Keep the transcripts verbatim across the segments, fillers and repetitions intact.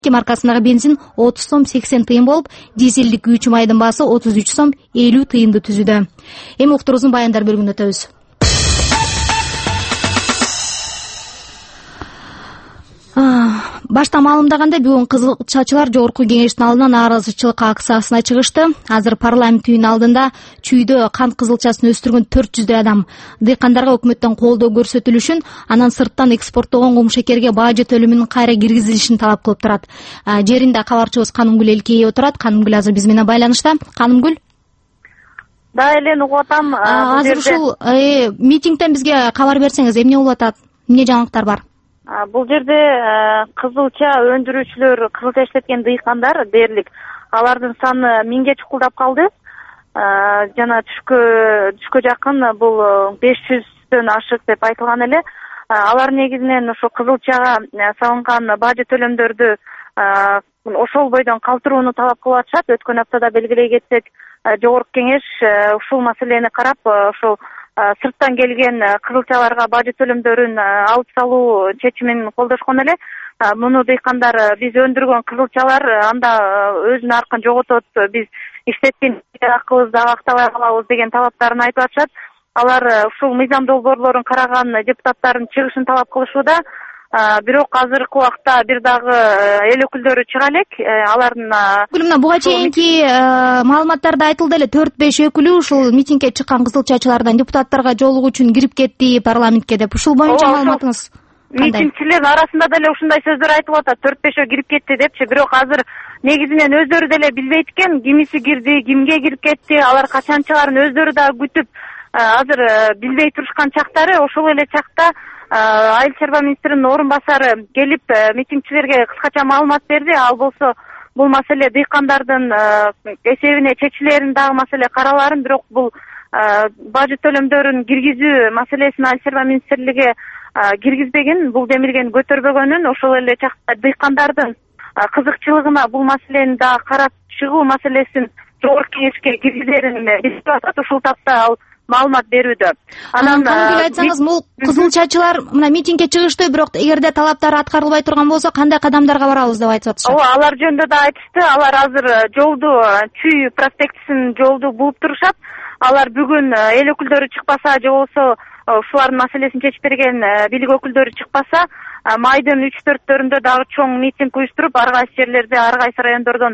маркасындагы бензин отуз сом сексен тыйын болуп, дизелдик күйүүчү майдын баасы отуз үч сом элүү тыйынды түзүүдө. Эми уктуруубуздун баяндар бөлүгүнө өтөбүз. Башта маалымдагандай, бүгүн кызыл чачылар жогорку кеңештин алдына нааразычылык акциясына чыгышты. Азыр парламент үйүнүн алдында чүйдө кант кызылчасын өстүргөн төрт жүздөй адам дыйкандарга өкмөттөн колдоо көрсөтүлүшүн, анан сырттан экспорттогон кумшекерге бажы төлөмүнүн кайра киргизилишин талап кылып турат. Жеринде кабарчыбыз Канымгүл Элкеева турат. Канымгүл азыр биз менен байланышта. Канымгүл, да эле угуп атам. Азыр ушул митингден бизге кабар берсеңиз, эмне болуп атат, эмне жаңылыктар бар? Бул жерде кызылча өндүрүүчүлөр, кызылча иштеткен дыйкандар дээрлик, алардын саны миңге чукулдап калды. Жана түшкө түшкө жакын бул беш жүздөн ашык деп айтылган эле. Алар негизинен ошо кызылчага салынган бажы төлөмдөрдү ошол бойдон калтырууну талап кылып атышат. Өткөн аптада белгилей кетсек, жогорку кеңеш ушул маселени карап, ошол сырттан келген кызылчаларга бажы төлөмдөрүн алып салуу чечимин колдошкон эле. Муну дыйкандар биз өндүргөн кызылчалар анда өзүнүн аркын жоготот, биз иштеткен акыбызды актабай калабыз деген талаптарын айтып атышат. Алар ушул мыйзам долбоорлорун караган депутаттардын чыгышын талап кылышууда. Бирок азыркы убакта бир дагы эл өкүлдөрү чыга элек. Алардын мына буга чейинки маалыматтарда айтылды эле, төрт беш өкүлү ушул митингге чыккан кызылчачылардан депутаттарга жолугуу үчүн кирип кетти парламентке деп. Ушул боюнча маалыматыңыз кандай? Митингчилердин арасында деле ушундай сөздөр айтылып атат, төрт бешөө кирип кетти депчи. Бирок азыр негизинен өздөрү деле билбейт экен, кимиси кирди, кимге кирип кетти, алар качан чыгарын өздөрү да күтүп азыр билбей турушкан чактары. Ошол эле чакта Айыл чарба министринин орун басары келип митингчилерге кыскача маалымат берди. Ал болсо бул маселе дыйкандардын эсебине чечилерин, дагы маселе караларын, бирок бул бажы төлөмдөрүн киргизүү маселесин Айыл чарба министрлиги киргизбеген, бул демилгени көтөрбөгөнүн, ошол эле чакта дыйкандардын кызыкчылыгына бул маселени да карап чыгуу маселесин жогорку кеңешке киргизерин билип атат. Ушул тапта ал маалымат берүүдө. Анан Канымгүл, айтсаңыз, бул кызылчачылар мына митингге чыгышты, бирок эгерде талаптары аткарылбай турган болсо кандай кадамдарга барабыз деп айтып атышат. Ооба, алар жөнүндө да айтышты. Алар азыр жолду, Чүй проспектисин жолду бууп турушат. Алар бүгүн эл өкүлдөрү чыкпаса, же болбосо ушулардын маселесин чечип берген бийлик өкүлдөрү чыкпаса, майдын үч төрттөрүндө дагы чоң митинг уюштуруп, ар кайсы жерлерде, ар кайсы райондордон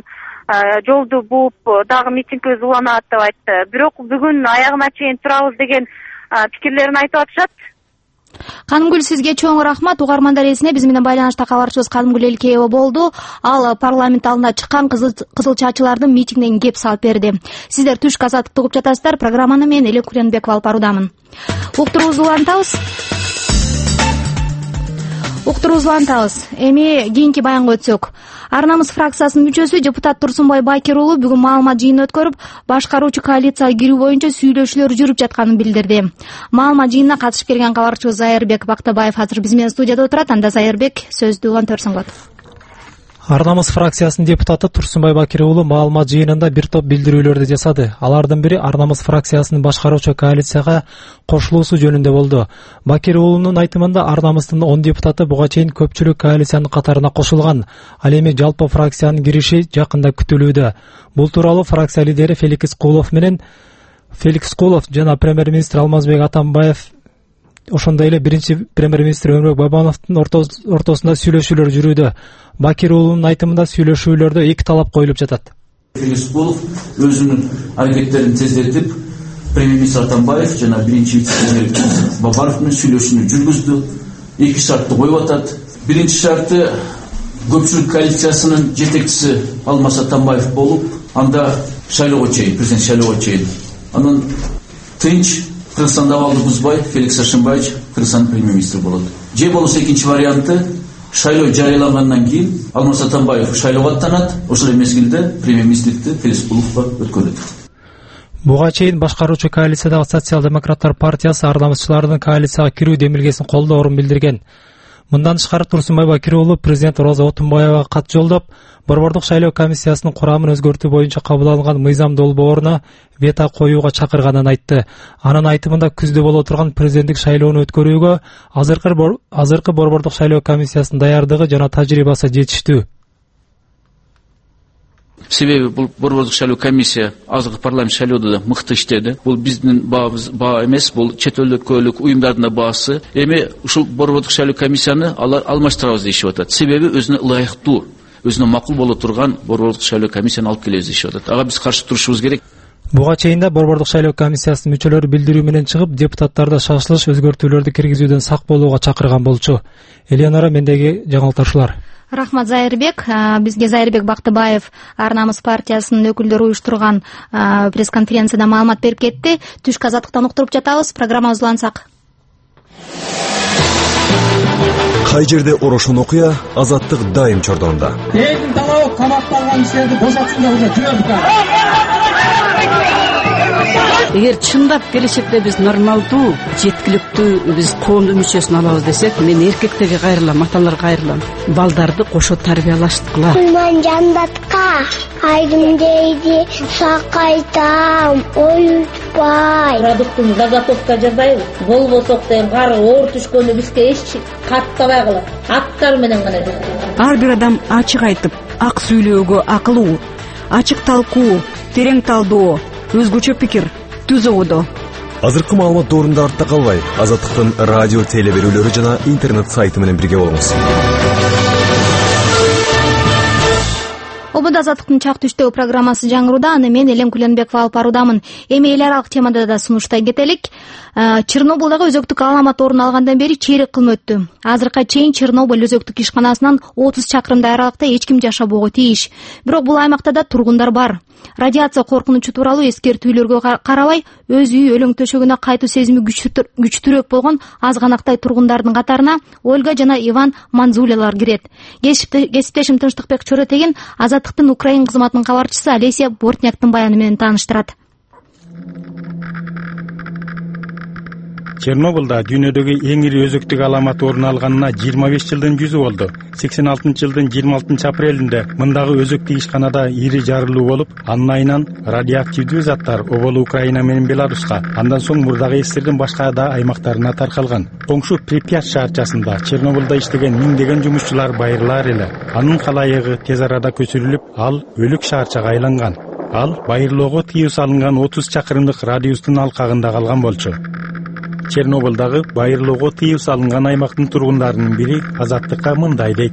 жолду бууп дагы митингибиз уланат деп айтты. Бирок бүгүн аягына чейин турабыз деген пикирлерин айтып атышат. Канымгүл, сизге чоң рахмат. Угармандар эсине биз менен байланышта кабарчыбыз Канымгүл Элкеева болду. Ал парламент алдына чыккан кызылчачылардын митингден кеп салып берди. Сиздер Түшкү азаттыкты угуп жатасыздар. Программаны мен Элек Куренбекова алып баруудамын. Уктуруубузду улантабыз. Уктуруубузду улантабыз. Эми кийинки баянга өтсөк. Ар намыс фракциясынын мүчөсү депутат Турсунбай Бакир уулу бүгүн маалымат жыйынын өткөрүп, башкаруучу коалицияга кирүү боюнча сүйлөшүүлөр жүрүп жатканын билдирди. Маалымат жыйынына катышып келген кабарчыбыз Зайырбек Бактыбаев азыр биз менен студияда отурат. Анда Зайырбек, сөздү улантырсың. Ар намыс фракциясынын депутаты Турсунбай Бакир уулу маалымат жыйынында бир топ билдирүүлөрдү жасады. Алардын бири Ар намыс фракциясынын башкаруучу коалицияга кошулуусу жөнүндө болду. Бакир уулунун айтымында Ар намыстын он депутаты буга чейин көпчүлүк коалициянын катарына кошулган. Ал эми жалпы фракциянын кириши жакында күтүлүүдө. Бул тууралуу фракция лидери Феликс Кулов менен Феликс Кулов жана премьер-министр Алмазбек Атамбаев, ошондой эле биринчи премьер-министр Өмүрбек Бабановдун ортосунда сүйлөшүүлөр жүрүүдө. Бакир уулунун айтымында сүйлөшүүлөрдө эки талап коюлуп жатат. Феликс Кулов өзүнүн аракеттерин тездетип, премьер-министр Атамбаев жана биринчи вице-премьер Бабанов менен сүйлөшүүнү жүргүздү. Эки шартты коюп атат. Биринчи шарты көпчүлүк коалициясынын жетекчиси Алмаз Атамбаев болуп, анда шайлоого чейин, президент шайлоого чейин. Анан тынч Кыргызстанда абалды бузбай Феликс Ашимбаевич Кыргызстандын премьер-министри болот. Же болбосо экинчи варианты, шайлоо жарыялангандан кийин Алмаз Атамбаев шайлоого аттанат, ошол мезгилде премьер-министрликти Феликс Куловго өткөрөт. Буга чейин башкаруучу коалициядагы Социал-демократтар партиясы ар намысчылардын коалицияга кирүү демилгесин колдоорун билдирген. Мындан тышкары Турсунбай Бакир уулу президент Роза Отунбаевага кат жолдоп, Борбордук шайлоо комиссиясынын курамын өзгөртүү боюнча кабыл алынган мыйзам долбооруна вето коюуга чакырганын айтты. Анын айтымында күздө боло турган президенттик шайлоону өткөрүүгө азыркы азыркы Борбордук шайлоо комиссиясынын даярдыгы жана тажрыйбасы жетиштүү. Себеби бул борбордук шайлоо комиссия азыркы парламент шайлоодо да мыкты иштеди. Бул биздин баабыз баа эмес, бул чет өлкөлүк уюмдардын да баасы. Эми ушул борбордук шайлоо комиссияны алар алмаштырабыз дешип атат. Себеби өзүнө ылайыктуу, өзүнө макул боло турган борбордук шайлоо комиссияны алып келебиз дешип атат. Ага биз каршы турушубуз керек. Буга чейин да борбордук шайлоо комиссиясынын мүчөлөрү билдирүү менен чыгып, депутаттарды шашылыш өзгөртүүлөрдү киргизүүдөн сак болууга чакырган болчу. Элеонора, мендеги жаңылыктар ушулар. Рахмат, Зайырбек. Бизге Зайырбек Бактыбаев Ар намыс партиясынын өкүлдөрү уюштурган пресс-конференцияда маалымат берип кетти. Түшкү Азаттыктан уктуруп жатабыз. Программабызды улантсак. Кай жерде орошон окуя, Азаттык дайым чордонунда. Элдин талабы камакталган кишилерди бошотсун деп жүрөбүз. Эгер чындап келечекте биз нормалдуу, жеткиликтүү биз коомдун мүчөсүн алабыз десек, мен эркектерге кайрылам, аталарга кайрылам. Балдарды кошо тарбиялаштыкыла. Мен жандатка айдым дейди, сакайтам, оютпай. Продуктун заготовка жасайбыз. Болбосок дейм, кары оор түшкөндө бизге эч каттабай калат. Аттар менен гана жасайбыз. Ар бир адам ачык айтып, ак сүйлөөгө акылуу, ачык талкуу, терең талдоо, өзгөчө пикир түзө одо. Азыркы маалымат доорунда артта калбай, Азаттыктын радио теле берүүлөрү жана интернет сайты менен бирге болуңуз. Обода Азаттыктын чак түштөө программасы жаңыруда, аны мен Элем Куленбекова алып баруудамын. Эми эл аралык темада да сунуштай кетелик. Чернобылдагы өзөктүк аламат орун алгандан бери чейрек кылым өттү. Азыркыга чейин Чернобыль өзөктүк ишканасынан отуз чакырымдай аралыкта эч ким жашабоого тийиш. Бирок бул аймакта да тургундар бар. Радиация коркунучу тууралуу эскертүүлөргө карабай, өз үй өлөң төшөгүнө кайтуу сезими күчтүүрөөк болгон азганактай тургундардын катарына Ольга жана Иван Манзулялар кирет. Кесиптешим Тынчтыкбек Чоротегин Азаттыктын Украин кызматынын кабарчысы Олеся Бортняктын баяны менен тааныштырат. Чернобылда дүйнөдөгү эң ири өзөктүк аламат орун алганына жыйырма беш жылдын жүзү болду. сексен алтынчы жылдын жыйырма алтынчы апрелинде мындагы өзөктүк ишканада ири жарылуу болуп, анын айынан радиоактивдүү заттар оболу Украина менен Беларуска, андан соң мурдагы СССРдин башка да аймактарына таркалган. Коңшу Припять шаарчасында Чернобылда иштеген миңдеген жумушчулар байырылар эле. Анын калайыгы тез арада көчүрүлүп, ал өлүк шаарчага айланган. Ал байырлоого тыюу салынган отуз чакырымдык радиустун алкагында калган болчу. Чернобылдагы байырлоого тыюу салынган аймактын тургундарынын бири Азаттыкка мындай дейт.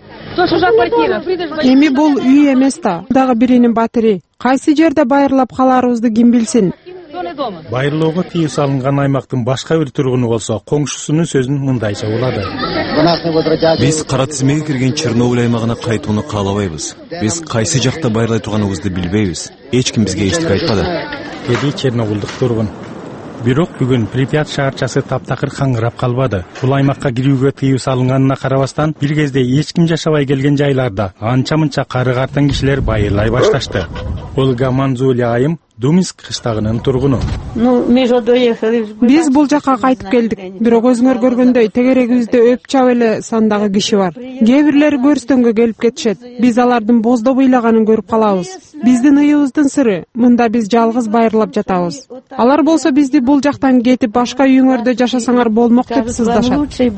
Эми бул үй эмес да, дагы биринин батири. Кайсы жерде байырлап каларыбызды ким билсин? Байырлоого тыюу салынган аймактын башка бир тургуну болсо, коңшусунун сөзүн мындайча улады. Биз кара тизмеге кирген Чернобыль аймагына кайтууну каалабайбыз. Биз кайсы жакта байырлай турганыбызды билбейбиз. Эч ким бизге эчтеке айтпады. Деди Чернобылдык тургун. Бирок бүгүн Припять шаарчасы таптакыр каңгырап калбады. Бул аймакка кирүүгө тыюу салынганына карабастан, бир кезде эч ким жашабай келген жайларда анча-мынча кары картан кишилер байырлай башташты. Ольга Манзуля айым Думинск кыштагынын тургуну. Биз бул жакка кайтып келдик. Бирок өзүңөр көргөндөй тегерегибизде өп чап эле сандагы киши бар. Кээ бирлери көрстөнгө келип кетишет. Биз алардын боздо быйлаганын көрүп калабыз. Биздин ыйыбыздын сыры, мында биз жалгыз байырлап жатабыз. Алар болсо бизди бул жактан кетип башка үйүңөрдө жашасаңар болмок деп сыздашат.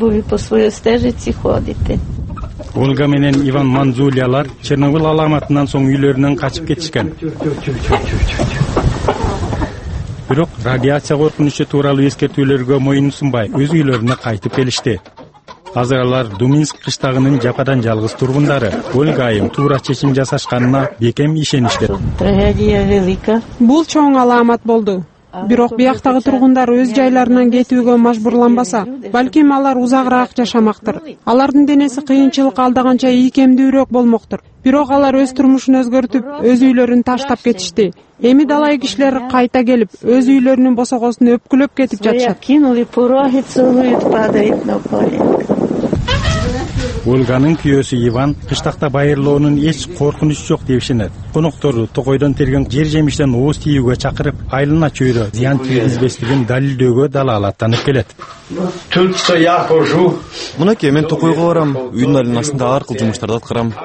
Ольга менен Иван Манзулялар Чернобыль аламатынан соң үйлөрүнөн качып кетишкен. Бирок радиация коркунучу тууралуу эскертүүлөргө моюн сунбай, өз үйлөрүнө кайтып келишти. Азыр алар Думинск кыштагынын жападан жалгыз тургундары. Ольга айым туура чечим жасашканына бекем ишеништи. Бул чоң аламат болду. Бирок бияктагы тургундар өз жайларынан кетүүгө мажбурланбаса, балким алар узагыраак жашамактыр. Алардын денеси кыйынчылык алдаганча ийкемдүүрөөк болмоктур. Бирок алар өз турмушун өзгөртүп, өз үйлөрүн таштап кетишти. Эми далай кишилер кайта келип, өз үйлөрүнүн босогосун өпкүлөп кетип жатышат. Ольганын күйөөсү Иван кыштакта байырлоонун эч коркунучу жок деп ишенет. Конокторду токойдон терген жер жемиштен ооз тийүүгө чакырып, айылына чөйрө зыян тийгизбестигин далилдөөгө далаалаттанып келет. Мынакей, мен токойго барам, үйдүн айланасында ар кыл жумуштарды аткарам.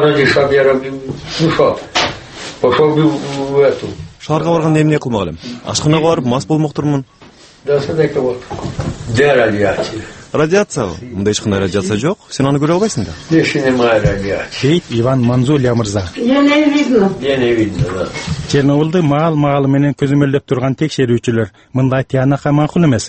Шаарга барганда эмне кылмак элем? Ашканага барып мас болмоктурмун. Радиациябы? Мында эч кандай радиация жок. Сен аны көрө албайсың да. Дейт Иван Манзулия мырза. Я не видно. Я не видно, да. Чернобылды маал-маалы менен көзөмөлдөп турган текшерүүчүлөр мындай тыянакка макул эмес.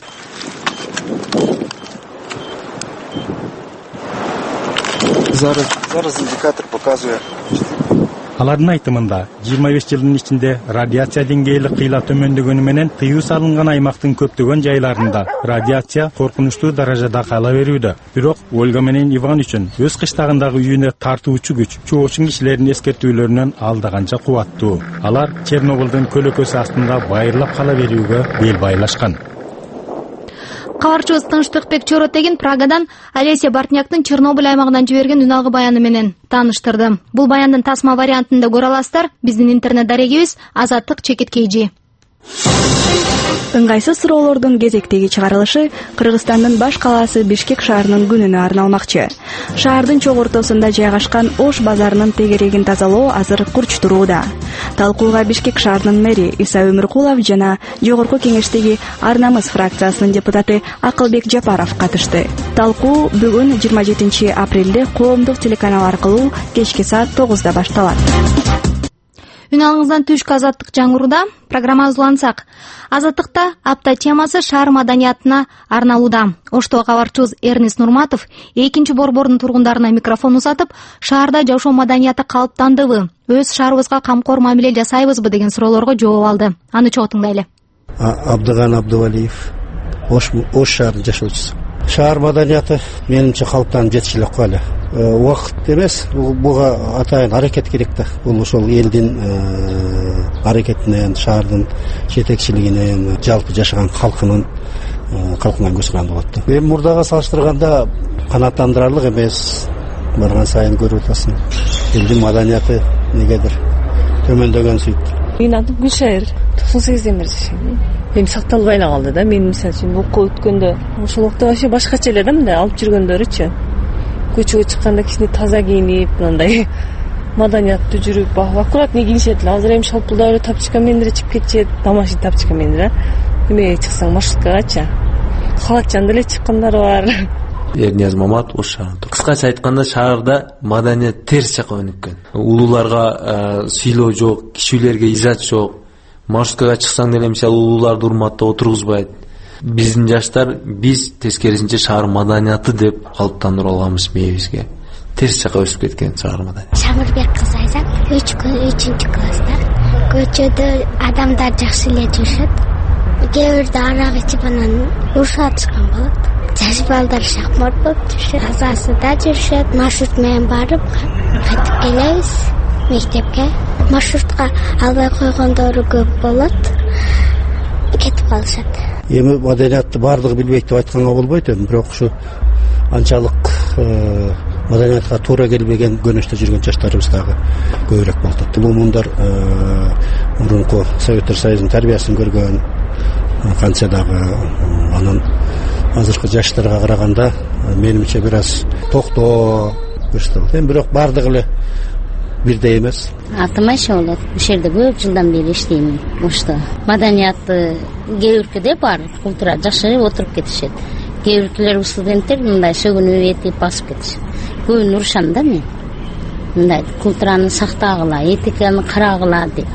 Зараз, зараз индикатор показывает. Алардын айтымында жыйырма беш жылдын ичинде радиация деңгээли кыйла төмөндөгөнү менен тыюу салынган аймактын көптөгөн жайларында радиация коркунучтуу даражада кала берүүдө. Бирок Ольга менен Иван үчүн өз кыштагындагы үйүнө тартуучу күч чоочун кишилердин эскертүүлөрүнөн алдаганча кубаттуу. Алар Чернобылдын көлөкөсү астында байырлап кала берүүгө бел байлашкан. Кабарчыбыз Тынчтыкбек Чоротегин Прагадан Олеся Бортняктын Чернобыль аймагынан жиберген үн алгы баяны менен тааныштырды. Бул баяндын тасма вариантында көрө аласыздар. Биздин интернет дарегибиз Азаттык Чекит Кейжи. Ыңгайсыз суроолордун кезектеги чыгарылышы Кыргызстандын баш калаасы Бишкек шаарынын күнүнө арналмакчы. Шаардын чок ортосунда жайгашкан Ош базарынын тегерегин тазалоо азыр курч турууда. Талкууга Бишкек шаарынын мэри Иса Өмүркулов жана жогорку кеңештеги Ар намыс фракциясынын депутаты Акылбек Жапаров катышты. Талкуу бүгүн жыйырма жетинчи апрелде коомдук телеканал аркылуу кечки саат тогузда башталат. Үн алыңыздан түшкү Азаттык жаңыруда программабыз улансак. Азаттыкта апта темасы шаар маданиятына арналууда. Ошто кабарчыбыз Эрнис Нурматов экинчи борбордун тургундарына микрофон узатып, шаарда жашоо маданияты калыптандыбы, өз шаарыбызга камкор мамиле жасайбызбы деген суроолорго жооп алды. Аны чогуу тыңдайлы. Абдыган Абдывалиев, Ош Ош шаарынын жашоочусу. Шаар маданияты менимче калыптанып жетиши элек кой эле. Убакыт эмес, буга атайын аракет керек да. Бул ошол элдин аракетинен, шаардын жетекчилигинен, жалпы жашаган халкынын калкынан көз каранды болот. Эми мурдага салыштырганда канааттандырарлык эмес. Барган сайын көрүп атасың. Элдин маданияты негедир төмөндөгөн сөйт. Мен атым Гүлшайыр, токсон сегизден бери жашайм. Эми сакталбай эле калды да. Мен мисалы үчүн окуу өткөндө ошол убакта вообще башкача эле да, мындай алып жүргөндөрүчү. Көчөгө чыкканда кичине таза кийинип, мындай маданияттуу жүрүп, аккуратный кийишет эле. Азыр эми шалпылдап эле тапчка менен эле чыгып кетишет, домашний тапчка менен эле. Эми чыксаң маршруткагачы. Халатчан деле чыккандар бар. Эрнияз Мамат Ош шаарында. Кыскача айтканда шаарда маданият терс жакка өнүккөн. Улууларга сыйлоо жок, кичүүлөргө иззат жок. Маршруткага чыксаң деле мисалы улууларды урматтап отургузбайт. Биздин жаштар биз тескерисинче шаар маданияты деп калыптандырып алганбыз мээбизге. Терс жакка өсүп кеткен шаар маданияты. Шамырбек кызы Айзат, үчүнчү класста. Көчөдө адамдар жакшы эле жүрүшөт. Кээ бирде арак ичип анан урушатышкан болот. Жаш балдар шахмат болуп жүрүшөт, азасында жүрүшөт. Маршрут менен барып кайтып келебиз мектепке. Маршрутка албай койгондору көп болот. Кетип калышат. Эми маданиятты бардыгы билбейт деп айтканга болбойт эми, бирок ушу анчалык маданиятка туура келбеген көнөштө жүргөн жаштарыбыз дагы көбүрөөк болуп атат. Бул мундар мурунку Советтер Союзунун тарбиясын көргөн, канча дагы анан азыркы жаштарга караганда менимче бир аз токтоо көрсөтөт. Эми бирок бардыгы эле бирдей эмес. Атым Айша болот. Ошол жерде көп жылдан бери иштейм. Ошто маданияты кээ өлкөдө бар, культура жакшы отуруп кетишет. Кээ өлкөлөр студенттер мындай сөгүнүп этип басып кетишет. Көбүн урушам да мен. Мындай культураны сактагыла, этиканы карагыла деп.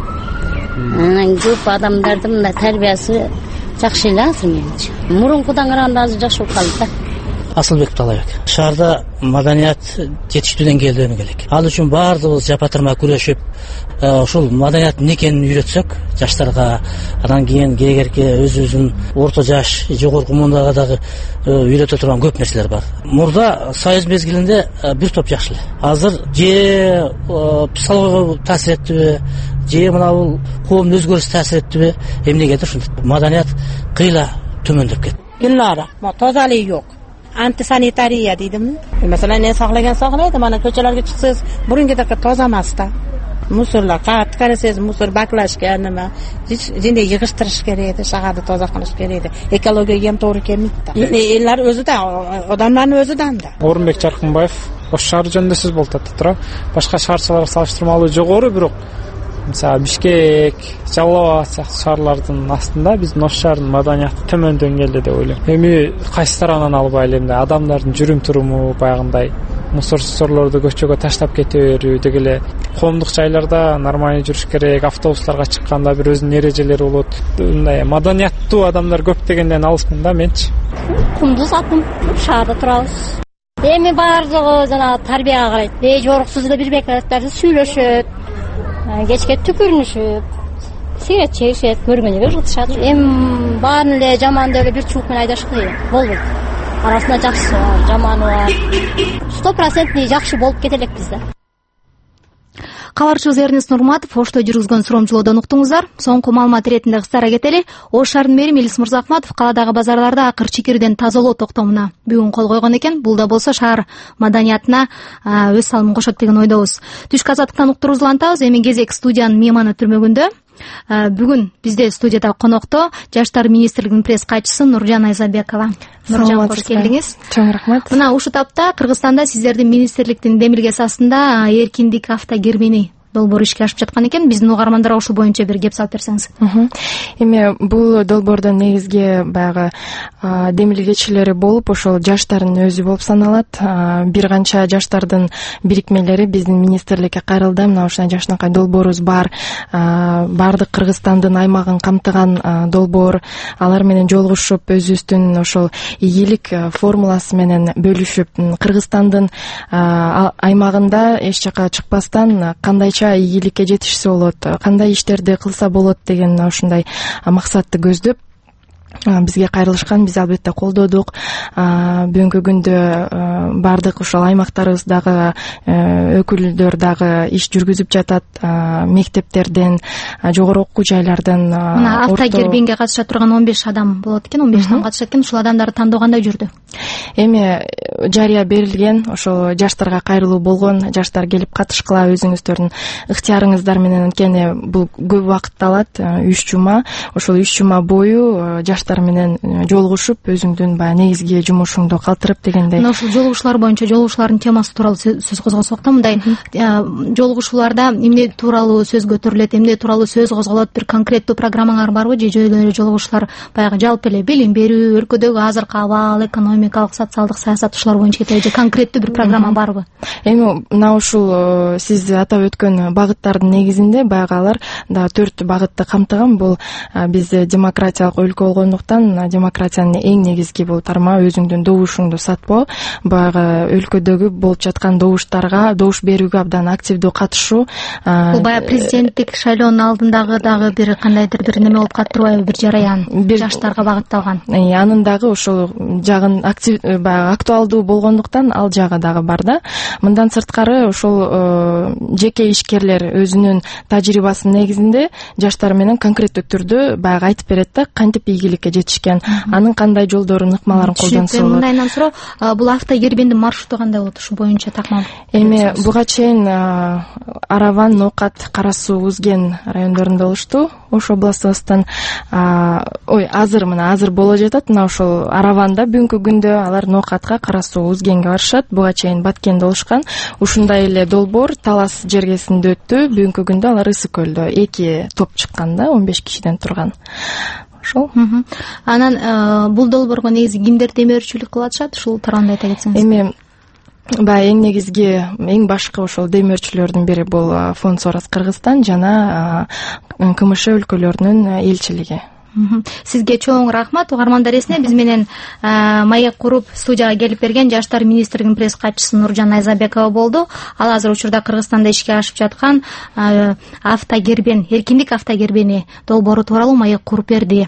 Анан көп адамдардын мындай тарбиясы жакшы эле азыр менимче. Мурункудан караганда азыр жакшы болуп калды да. Асылбек Талайбек. Шаарда маданият жетиштүү деңгээлде өнүгө элек. Ал үчүн баардыгыбыз жапа-тырма күрөшүп, ушул маданияттын эмне экенин үйрөтсөк, жаштарга, анан кийин кээгерки өзүбүздүн орто жаш, жогорку мундага дагы үйрөтө турган көп нерселер бар. Мурда союз мезгилинде бир топ жакшы эле. Азыр же психология таасир эттиби, же мына бул коомдун өзгөрүшү таасир эттиби, эмнегедир ушундай маданият кыйла төмөндөп кетти. Гүлнара, тазалык жок. Антисанитария дейдimi? Masalan, ne saqlagan saqlaydi. Mana ko'chalarga chiqsangiz, burungidaqa toza emas da. Musorlar, qattiq qarasangiz, musor baklashga nima, jinday yig'ishtirish kerak edi, shaharni toza qilish kerak edi. Ekologiyaga ham to'g'ri kelmaydi. Ellar o'zida, odamlarning o'zidan-da. O'rinbek Charximbayev Osh shahri jönünde siz boltatdı tura. Başka şaharchalarga salıştırmalı jogorу, бирок мисалы Бишкек, Жалал Абад сыяктуу шаарлардын астында биздин Ош шаарынын маданияты төмөн деңгээлде деп ойлойм. Эми кайсы тарабынан албайлы, эмне адамдардын жүрүм туруму баягындай мусор сурлорду көчөгө таштап кете берүү, деги эле коомдук жайларда нормальный жүрүш керек, автобустарга чыкканда бир өзүнүн эрежелери болот. Мындай маданияттуу адамдар көп дегенден алысмын да менчи. Кумдуз атым, шаарда турабыз. Эми баардыгы жана тарбияга карайт. Э жоруксуз эле бир бекаттарды сүйлөшөт, кечке түкүрүнүшүп, сигарет чегишет, көргөнгө кылышат. Эми баарын эле жаман деп эле бир чуук менен айдаш кыйын. Болбойт. Арасында жакшысы бар, жаманы бар. сто процент жакшы болуп кете элекпиз да. Кабарчыбыз Эрнест Нурматов Ошто жүргүзгөн суромжулоодон уктуңуздар. Соңку маалымат иретинде кыстара кетели. Ош шаарынын мэри Мелис Мырзахматов каладагы базарларда акыр чикирден тазалоо токтомуна бүгүн кол койгон экен. Бул да болсо шаар маданиятына өз салымын кошот деген ойдобуз. Түшкү азаттыктан уктуруубузду улантабыз. Эми кезек студиянын мейманы түрмөгүндө. Бүгүн бизде студияда конокто Жаштар министрлигинин пресс катчысы Нуржан Айзабекова. Нуржан, кош келдиңиз. Чоң рахмат. Мына ушул тапта Кыргызстанда сиздердин министрликтин демилгеси астында эркиндик автокирбени долбоор ишке ашып жаткан экен. Биздин угармандарга ушул боюнча бир кеп салып берсеңиз. Эми бул долбоордун негизги баягы демилгечилери болуп, ошол жаштардын өзү болуп саналат. Бир канча жаштардын бирикмелери биздин министрликке кайрылды. Мына ушундай жашынакай долбоорубуз бар. Бардык Кыргызстандын аймагын камтыган долбоор. Алар менен жолугушуп, өзүбүздүн ошол ийгилик формуласы менен бөлүшүп, Кыргызстандын аймагында эч жака чыкпастан кандайча ийгиликке жетишсе болот, кандай иштерди кылса болот деген ушундай максатты көздөп бизге кайрылышкан. Биз албетте колдодук. Бүгүнкү күндө бардык ошол аймактарыбыздагы өкүлдөр дагы иш жүргүзүп жатат. Мектептерден, жогору окуу жайлардан. Мына автокирбенге катыша турган он беш адам болот экен, он беш адам катышат экен. Ушул адамдарды тандоо кандай жүрдү? Эми жарыя берилген, ошол жаштарга кайрылуу болгон, жаштар келип катышкыла өзүңүздөрдүн ыктыярыңыздар менен. Анткени бул көп убакытты алат, үч жума. Ошол үч жума бою жаштар менен жолугушуп, өзүңдүн баягы негизги жумушуңду калтырып дегендей. Мына ушул жолугушуулар боюнча жолугушуулардын темасы тууралуу сөз козгосок да, мындай жолугушууларда эмне тууралуу сөз көтөрүлөт, эмне тууралуу сөз козголот, бир конкреттүү программаңар барбы же жөн эле жолугушуулар баягы жалпы эле билим берүү, өлкөдөгү азыркы абал, экономикалык, социалдык саясат ушулар боюнча кетеби же конкреттүү бир программа барбы? Эми мына ушул сиз атап өткөн багыттардын негизинде баягы алар да төрт багытты камтыган. Бул биз демократиялык өлкө болгондуктан демократиянын эң негизги бул тармагы өзүңдүн добушуңду сатпоо, баягы өлкөдөгү болуп жаткан добуштарга, добуш берүүгө абдан активдүү катышуу. Бул баягы президенттик шайлоонун алдындагы дагы бир кандайдыр бир неме болуп калып турбайбы, бир жараян жаштарга багытталган. Анын дагы ошол жагын актив баягы актуалдуу болгондуктан ал жагы дагы бар да. Мындан сырткары ошол жеке ишкерлер өзүнүн тажрыйбасынын негизинде жаштар менен конкреттүү түрдө баягы айтып берет да, кантип ийгиликке жетишкен, анын кандай жолдорун, ыкмаларын колдонсо болот. Мындайдан суроо, бул автокирбендин маршруту кандай болот ушул боюнча такмам? Эми буга чейин Араван, Нокат, Кара Суу, Узген райондорунда болушту. Ош областыбыздан ой азыр мына азыр боло жатат. Мына ошол Араванда бүгүнкү күндө алар Нокатка, Кара Суу, Узгенге барышат. Буга чейин Баткенде болушкан. Ушундай эле долбоор Талас жергесинде өттү. Бүгүнкү күндө алар Ысык көлдө эки топ чыккан да, он беш кишиден турган. Ошол. Анан бул долбоорго негизи кимдер демөөрчүлүк кылып атышат? Ушул тууралуу айта кетсеңиз. Эми баягы эң негизги, эң башкы ошол демөөрчүлөрдүн бири бул Фонд Сорос Кыргызстан жана КМШ өлкөлөрүнүн элчилиги. Сизге чоң рахмат. Угармандар эсине биз менен маек куруп студияга келип берген Жаштар министрлигинин пресс катчысы Нуржан Айзабекова болду. Ал азыр учурда Кыргызстанда ишке ашып жаткан автокирбен, эркиндик автокирбени долбоору тууралуу маек куруп берди.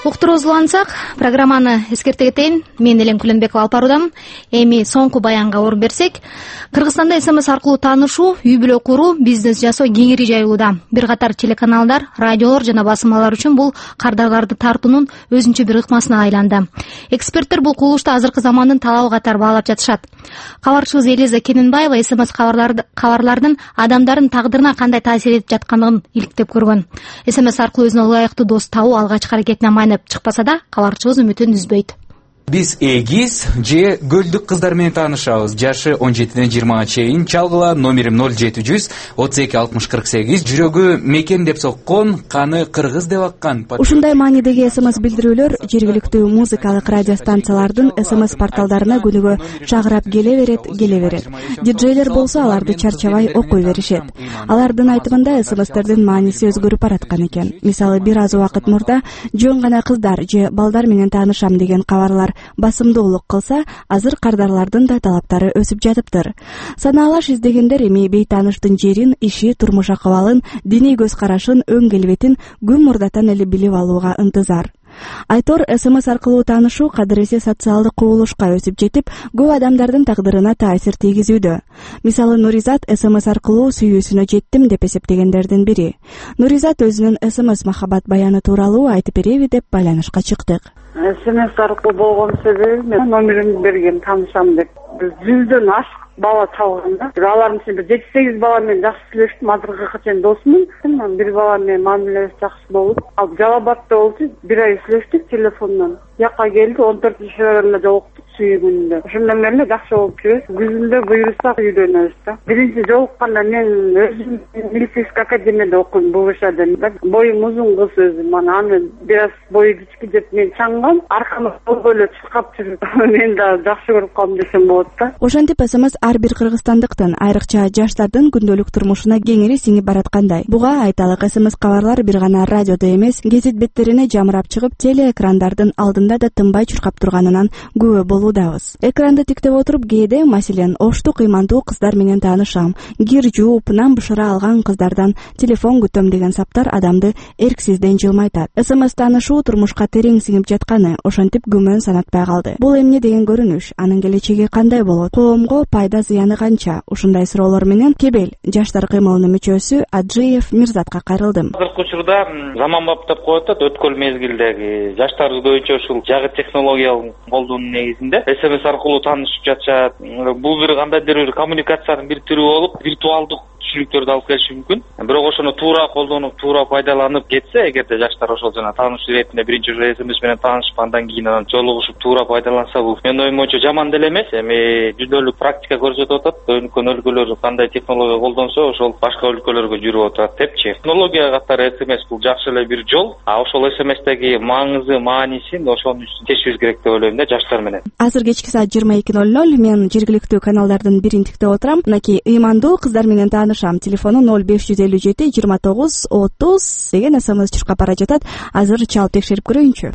уктуруубузду улантсак, программаны эскерте кетейин. Мен Элен Күлөнбекова алып баруудамын. Эми соңку баянга орун берсек, Кыргызстанда СМС аркылуу таанышуу, үй бүлө куруу, бизнес жасоо кеңири жайылууда. Бир катар телеканалдар, радиолор жана басмалар үчүн бул кардагарды тартуунун өзүнчө бир ыкмасына айланды. Эксперттер бул кубулушту азыркы замандын талабы катары баалап жатышат. Кабарчыбыз Элиза Кененбаева СМС кабарлардын адамдардын тагдырына кандай таасир этип жаткандыгын иликтеп көргөн. СМС аркылуу өзүнө ылайыктуу дос табуу алгачкы аракетине майнап чыкпаса да, кабарчыбыз үмүтүн үзбөйт. Биз эгиз же көлдүк кыздар менен таанышабыз. Жашы он жетиден жыйырмага чейин. Чалгыла номерим ноль жети жүз отуз эки алтымыш кырк сегиз. Жүрөгү мекен деп соккон, каны кыргыз деп аккан. Ушундай маанидеги СМС билдирүүлөр жергиликтүү музыкалык радиостанциялардын СМС порталдарына күнүгө чагырап келе берет, келе берет. Диджейлер болсо аларды чарчабай окуй беришет. Алардын айтымында СМСтердин мааниси өзгөрүп бараткан экен. Мисалы, бир аз убакыт мурда жөн гана кыздар же балдар менен таанышам деген кабарлар басымдуулук кылса, азыр кардарлардын да талаптары өсүп жатыптыр. Санаалаш издегендер эми бейтааныштын жерин, иши, турмуш акыбалын, диний көз карашын, өң келбетин күн мурдатан эле билип алууга ынтызар. Айтор СМС аркылуу таанышуу кадыресе социалдык кубулушка өсүп жетип, көп адамдардын тагдырына таасир тийгизүүдө. Мисалы, Нуризат СМС аркылуу сүйүүсүнө жеттим деп эсептегендердин бири. Нуризат өзүнүн СМС махабат баяны тууралуу айтып береби деп байланышка чыктык. СМС аркылуу болгон себеби мен номеримди берген таанышам деп. Биз жүздөн ашык бала чалганда, алардын ичинде жети сегиз бала менен жакшы сүйлөштүм, азыркыга чейин досмун. Бир бала менен мамилебиз жакшы болуп, ал Жалалбатта болчу, бир ай сүйлөштүк телефондон. Жакка келди, он төртүнчү февралда жолуктук сүйүү күнүндө. Ошондон бери эле жакшы болуп жүрөбүз. Күзүндө буюрса үйлөнөбүз да. Биринчи жолукканда мен өзүм милицейский академияда окуйм, БВШда. Боюм узун кыз өзүм, аны аны бир аз бою кички деп мен чаңгам, аркама колгойло чыкап жүрүп, мен да жакшы көрүп калдым десем болот да. Ошентип СМС ар бир кыргызстандыктын, айрыкча жаштардын күндөлүк турмушуна кеңири сиңип бараткандай. Буга айталык СМС кабарлар бир гана радиодо эмес, гезит беттерине жамырап чыгып, телеэкрандардын алдында да тынбай чуркап турганынан күбө болуудабыз. Экранды тиктеп отуруп, кээде, маселен, оштук ыймандуу кыздар менен таанышам, кир жууп, нан бышыра алган кыздардан телефон күтөм деген саптар адамды эрксизден жылмайтат. СМС таанышуу турмушка терең сиңип жатканы ошентип күмөн санатпай калды. Бул эмне деген көрүнүш? Анын келечеги кандай болот? Коомго пайда зыяны канча? Ушундай суроолор менен Кебел жаштар кыймылынын мүчөсү Аджиев Мирзатка кайрылдым. Азыркы учурда заман баптап коет, өткөн мезгилдеги жаштар көбүнчө ушул жагы технологиялык колдоонун негизинде СМС аркылуу таанышып жатышат. Бул бир кандайдыр бир коммуникациянын бир түрү болуп, виртуалдык түшүнүктөрдү алып келиши мүмкүн. Бирок ошону туура колдонуп, туура пайдаланып кетсе, эгерде жаштар ошол жана таанышуу иретинде биринчи жолу СМС менен таанышып, андан кийин анан жолугушуп туура пайдаланса, бул менин оюм боюнча жаман деле эмес. Эми жүздөлүк практика көрсөтүп атат. Өнүккөн өлкөлөр кандай технология колдонсо, ошол башка өлкөлөргө жүрүп атат депчи. Технология катары СМС бул жакшы эле бир жол. А ошол СМСтеги маңызы, маанисин ошонун үстүн чечишибиз керек деп ойлойм да, жаштар менен. Азыр кечки саат жыйырма эки ноль ноль, мен жергиликтүү каналдардын бирин тиктеп отурам. Мынакей ыймандуу кыздар менен таанышам. Телефону ноль беш жүз элүү жети жыйырма тогуз отуз деген СМС чуркап бара жатат. Азыр чалып текшерип көрөйүнчү.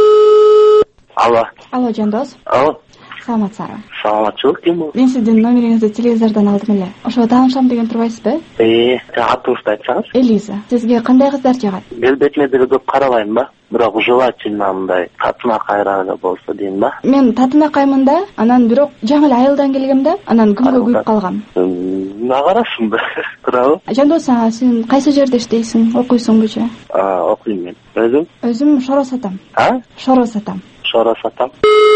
Алло. Алло, жандос. Алло. Саламатсызбы? Саламатчылык, ким бул? Мен сиздин номериңизди телевизордон алдым эле. Ошо таанышам деген турбайсызбы? Э, атыңызды айтсаңыз. Элиза. Сизге кандай кыздар жагат? Келбетине деле көп карабайм ба, бирок желательно мындай татынакай эле болсо дейм ба. Мен татынакаймын да, анан бирок жаңы эле айылдан келгем да, анан күнгө күйүп калгам. Эмне карашсың да? Туурабы? Жандос, сен кайсы жерде иштейсиң? Окуйсуңбу же? А, окуйм мен. Өзүм? Өзүм шоро сатам. А? Шоро сатам. Шоро сатам.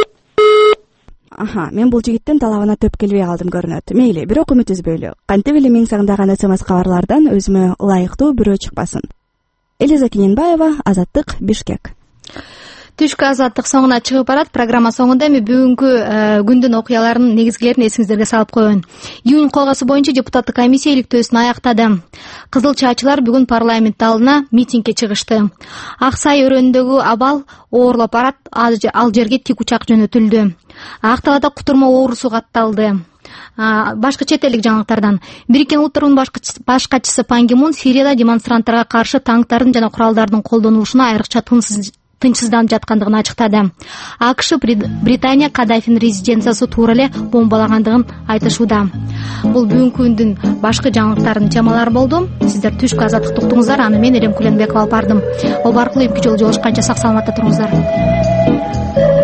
Аха, мен бул жигиттин талабына төп келбей калдым көрүнөт. Мейли, бирок үмүт үзбөйлү. Кантип эле мен сагындаган СМС кабарлардан өзүмө ылайыктуу бирөө чыкпасын. Элиза Кененбаева, Азаттык, Бишкек. Түшкү Азаттык соңуна чыгып барат. Программа соңунда эми бүгүнкү күндүн окуяларынын негизгилерин эсиңиздерге салып коеюн. Июнь колгасы боюнча депутаттык комиссия иликтөөсүн аяктады. Кызыл чачылар бүгүн парламент алдына митингге чыгышты. Ак Сай өрөөнүндөгү абал оорлоп барат, ал жерге тик учак жөнөтүлдү. Ак Талаада кутурма оорусу катталды. Башка чет элдик жаңылыктардан Бириккен Улуттардын башкачысы Пан Ги Мун Сирияда демонстранттарга каршы танктардын жана куралдардын колдонулушуна айрыкча тынсыз тынчсызданып жаткандыгын ачыктады. АКШ Британия Каддафинин резиденциясы туура эле бомбалагандыгын айтышууда. Бул бүгүнкү күндүн башкы жаңылыктарынын темалары болду. Сиздер түшкү азаттыкты уктуңуздар, аны мен Элем Куленбекова алып бардым. Оба аркылуу эмки жолу жолугушканча сак саламатта туруңуздар.